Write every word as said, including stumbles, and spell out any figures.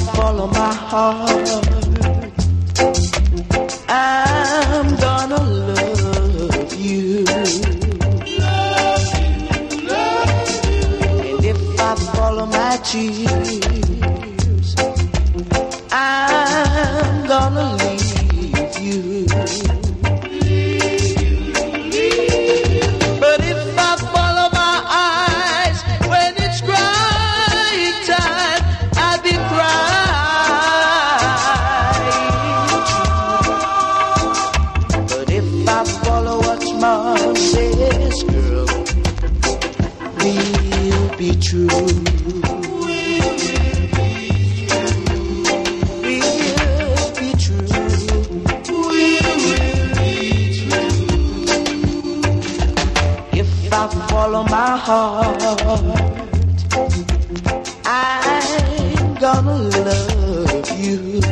follow my heart, I'm gonna love you. Love you, love you. And if I follow my tears, I'm gonna leave you. But if I follow my eyes when it's crying time, I'll be crying. But if I follow what mom says, girl, we'll be true. Follow my heart, I'm gonna love you.